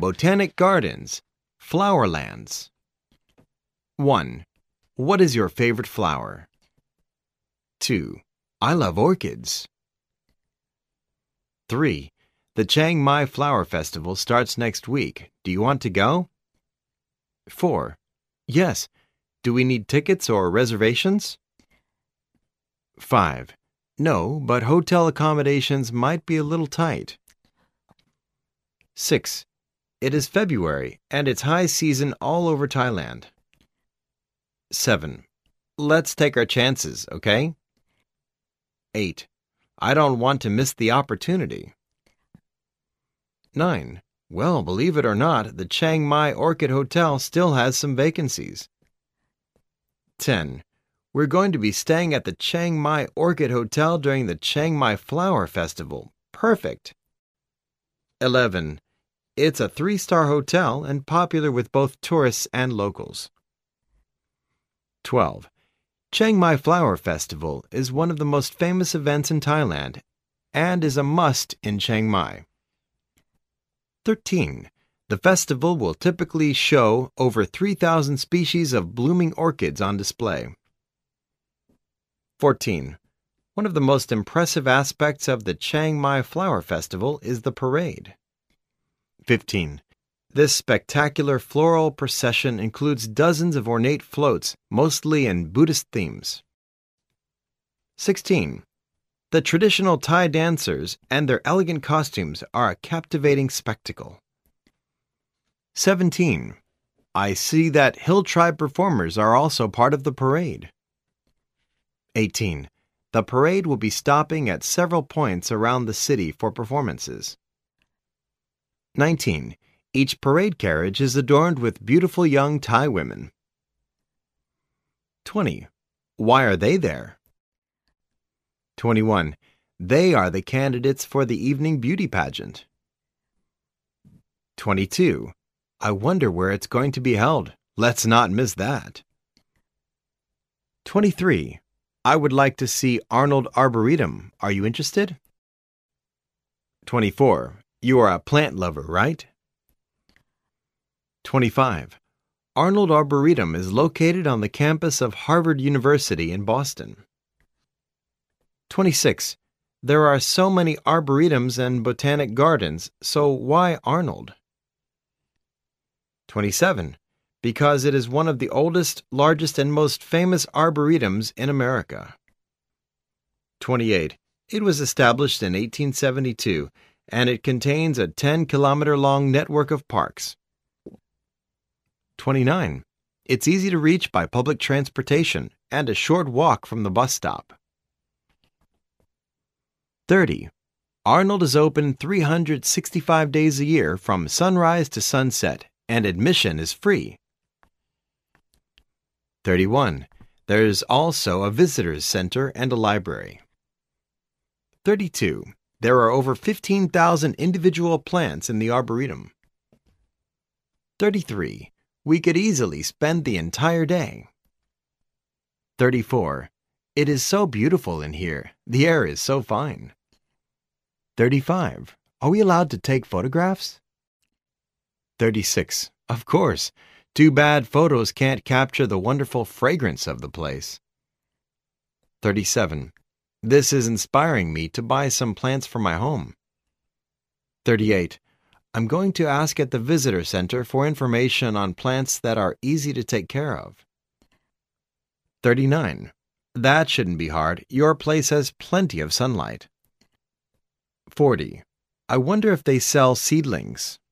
botanic gardens, flowerlands. 1. What is your favorite flower? 2. I love orchids. 3. The Chiang Mai Flower Festival starts next week. Do you want to go? 4. Yes. Do we need tickets or reservations? 5. No, but hotel accommodations might be a little tight. 6. It is February, and it's high season all over Thailand. 7. Let's take our chances, okay? 8. I don't want to miss the opportunity. 9. Well, believe it or not, the Chiang Mai Orchid Hotel still has some vacancies. 10. We're going to be staying at the Chiang Mai Orchid Hotel during the Chiang Mai Flower Festival. Perfect. 11. It's a 3-star hotel and popular with both tourists and locals. 12. Chiang Mai Flower Festival is one of the most famous events in Thailand and is a must in Chiang Mai. 13. The festival will typically show over 3,000 species of blooming orchids on display. 14. One of the most impressive aspects of the Chiang Mai Flower Festival is the parade. 15. This spectacular floral procession includes dozens of ornate floats, mostly in Buddhist themes. 16. The traditional Thai dancers and their elegant costumes are a captivating spectacle. 17. I see that Hill Tribe performers are also part of the parade. 18. The parade will be stopping at several points around the city for performances. 19. Each parade carriage is adorned with beautiful young Thai women. 20. Why are they there? 21. They are the candidates for the evening beauty pageant. 22. I wonder where it's going to be held. Let's not miss that. 23. I would like to see Arnold Arboretum. Are you interested? 24. You are a plant lover, right? 25. Arnold Arboretum is located on the campus of Harvard University in Boston. 26. There are so many arboretums and botanic gardens, so why Arnold? 27. Because it is one of the oldest, largest, and most famous arboretums in America. 28. It was established in 1872, and it contains a 10-kilometer-long network of parks. 29. It's easy to reach by public transportation and a short walk from the bus stop. 30. Arnold is open 365 days a year from sunrise to sunset, and admission is free. 31. There's also a visitors center and a library. 32. There are over 15,000 individual plants in the arboretum. 33. We could easily spend the entire day. 34. It is so beautiful in here. The air is so fine. 35. Are we allowed to take photographs? 36. Of course. Too bad photos can't capture the wonderful fragrance of the place. 37. This is inspiring me to buy some plants for my home. 38. I'm going to ask at the visitor center for information on plants that are easy to take care of. 39. That shouldn't be hard. Your place has plenty of sunlight. 40. I wonder if they sell seedlings.